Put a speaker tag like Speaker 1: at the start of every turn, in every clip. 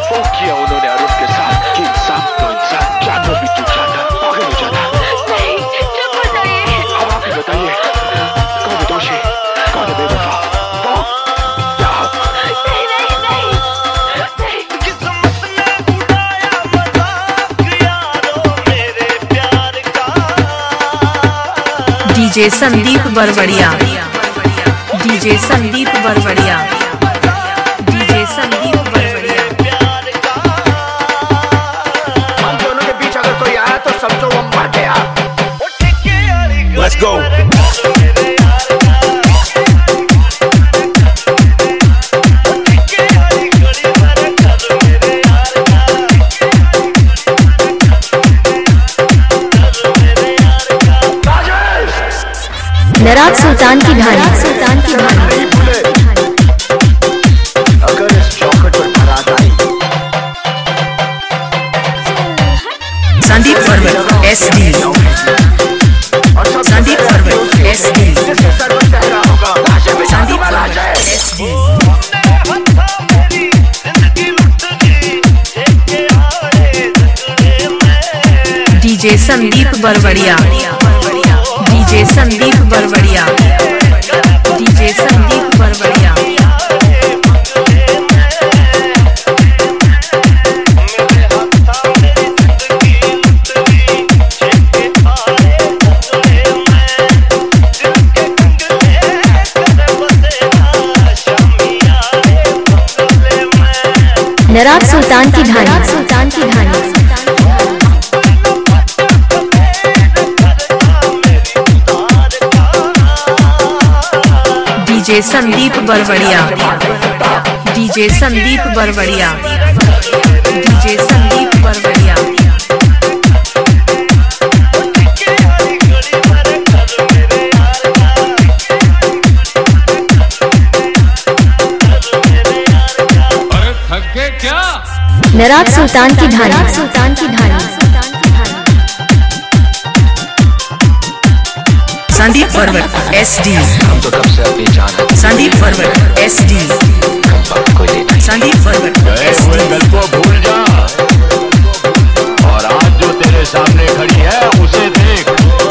Speaker 1: वो किया उन्होंने अरुण के साथ कि इंसान तो इंसान, जानवर भी टूट जाता, पागल हो जाता।
Speaker 2: नहीं, चुप हो जाइए।
Speaker 1: अब आप ही बताइए, कौन है दोषी, कौन है बेवफा? वो या आप?
Speaker 2: नहीं नहीं नहीं,
Speaker 3: किस्मत ने उड़ाया मजाक यारो मेरे प्यार का।
Speaker 4: DJ Sandeep Barwadiya, DJ Sandeep Barwadiya, DJ Sandeep Barwadiya.
Speaker 1: हम दोनों के बीच अगर कोई आया तो समझो वो मर गया।
Speaker 3: Let's go.
Speaker 4: नराज सुल्तान की ढाणी, सुल्तान की ढाणी।
Speaker 1: नहीं भूले, अगर इस चौखट पर बारात आई।
Speaker 4: Sandeep Parwar SD, Sandeep Parwar SD, Sandeep Parwar SD। DJ Sandeep Barwadiya, DJ Sandeep Barwadiya, DJ Sandeep Barwadiya. नराज Sultan ki Dhani, Sultan ki Dhani. DJ Sandeep Barwadiya, DJ Sandeep Barwadiya, DJ Sandeep Barwadiya. नराज सुल्तान की ढाणी, सुल्तान की ढाणी। संदीप परवर SD,
Speaker 1: हम तो कब से अपनी जान है।
Speaker 4: संदीप परवर SD,
Speaker 1: कम वक्त कोई लेना।
Speaker 4: संदीप परवर SD।
Speaker 5: कल को भूल जा और आज जो तेरे सामने खड़ी है उसे देख।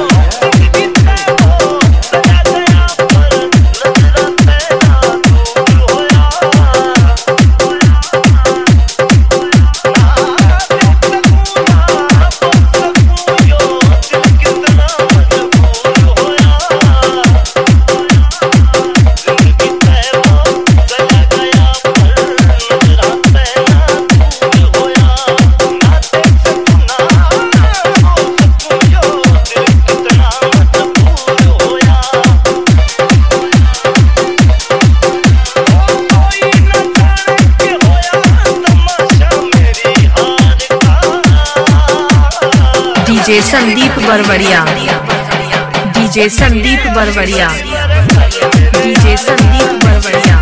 Speaker 4: DJ Sandeep Barwadiya, DJ Sandeep Barwadiya, DJ Sandeep Barwadiya.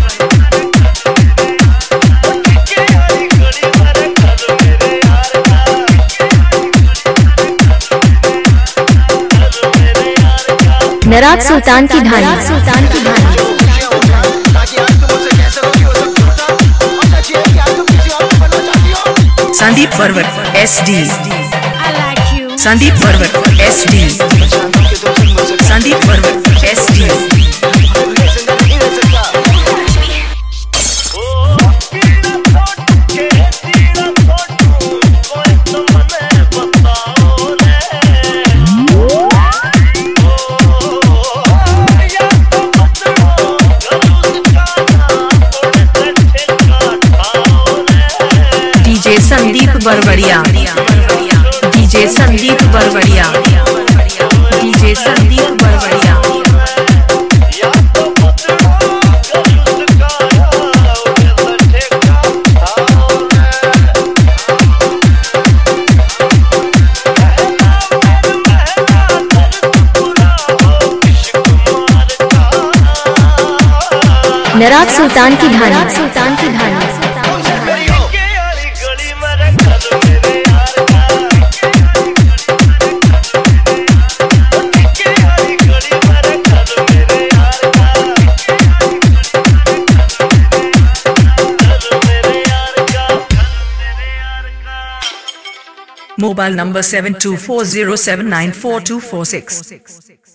Speaker 4: नराज Sultan ki Dhani, Sultan ki Dhani. Sandeep Parwar SD, Sandeep Parwar SD, Sandeep Parwar SD। DJ Sandeep Barwadiya, DJ Sandeep Barwadiya, DJ Sandeep Barwadiya. नराज सुल्तान की ढाणी, सुल्तान की ढाणी।
Speaker 6: Mobile number 7240794246.